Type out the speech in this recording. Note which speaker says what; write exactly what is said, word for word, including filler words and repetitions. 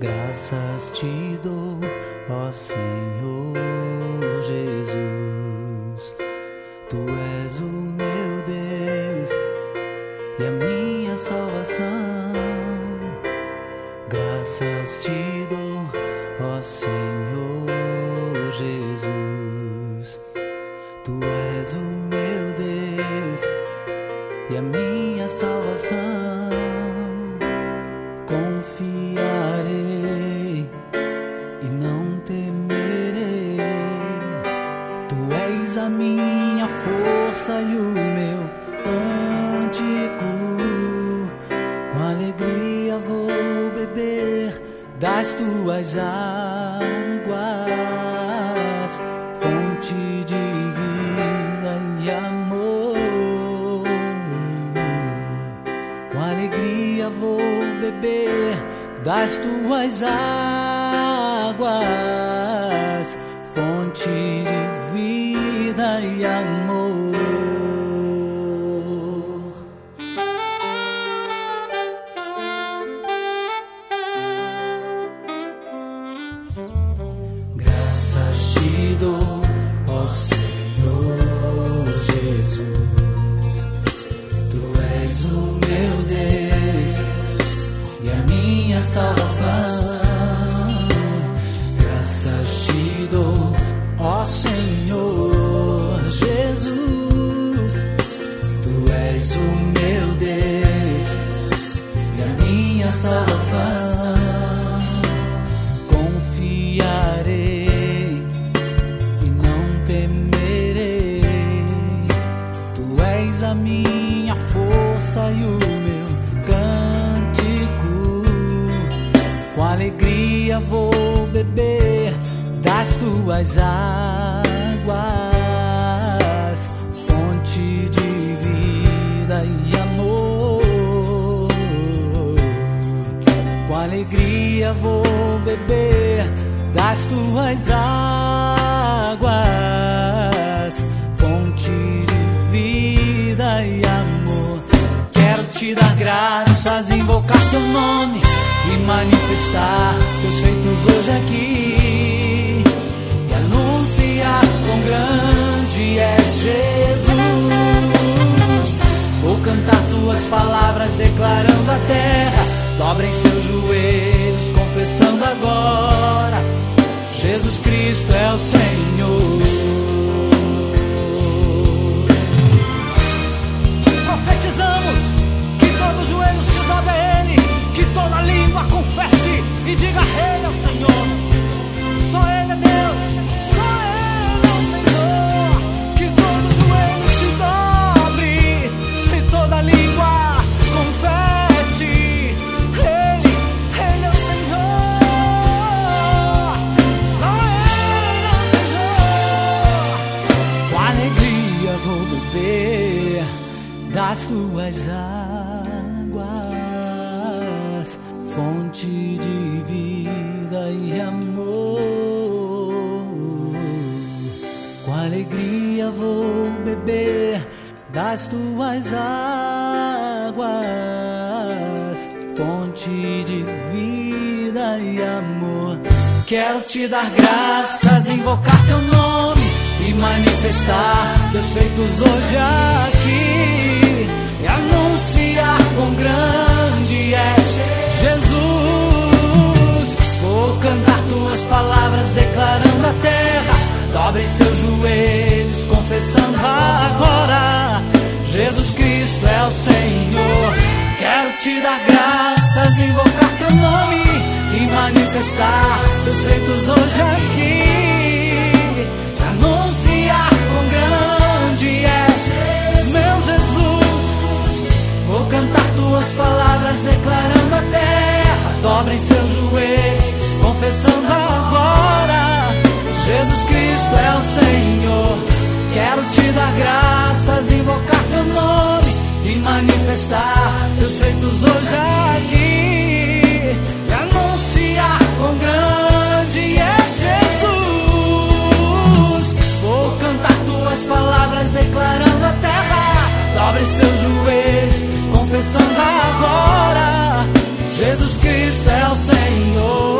Speaker 1: Graças te dou, ó Senhor Jesus. Tu és o meu Deus e a minha salvação. Graças te dou, ó Senhor Jesus. Tu és o meu Deus e a minha salvação. Confiarei e não temerei. Tu és a minha força e o meu cântico. Com alegria vou beber das tuas águas, fonte de vida e amor. Com alegria vou beber das tuas águas, fonte de vida e amor. Graças te dou, ó Senhor Jesus. Tu és o meu Deus e a minha salvação. Graças te dou, ó Senhor Jesus. Tu és o meu Deus e a minha salvação. Confiarei e não temerei. Tu és a minha força e o meu cântico. Com alegria vou beber das tuas águas, fonte de vida e amor. Com alegria vou beber das tuas águas, fonte de vida e amor. Quero te dar graças, invocar teu nome e manifestar teus feitos hoje aqui, e anunciar quão grande és, Jesus. Vou cantar tuas palavras declarando a terra dobrem seus joelhos, confessando agora: Jesus Cristo é o Senhor. Profetizamos que todo joelho se dobre a Ele, que toda língua confesse e diga: Rei é o Senhor. Só Ele é Deus, só Ele é o Senhor. Que todo joelho se dobre e toda língua confesse: Ele, Ele é o Senhor. Só Ele é o Senhor. Com alegria vou beber das tuas águas, fonte de vida e amor. Com alegria vou beber das tuas águas, fonte de vida e amor. Quero te dar graças, invocar teu nome e manifestar teus feitos hoje aqui, e anunciar quão grande és, Jesus. Vou cantar tuas palavras declarando a terra dobrem seus joelhos, confessando agora: Jesus Cristo é o Senhor. Quero te dar graças, invocar teu nome e manifestar teus feitos hoje aqui, anunciar quão grande és, meu Jesus. Vou cantar tuas palavras declarando a terra dobrem seus joelhos, confessando agora: Jesus Cristo é o Senhor. Quero te dar graças, invocar teu nome e manifestar teus feitos hoje aqui, e anunciar quão grande é Jesus. Vou cantar tuas palavras declarando a terra dobrem seus joelhos, confessando agora: Jesus Cristo é o Senhor.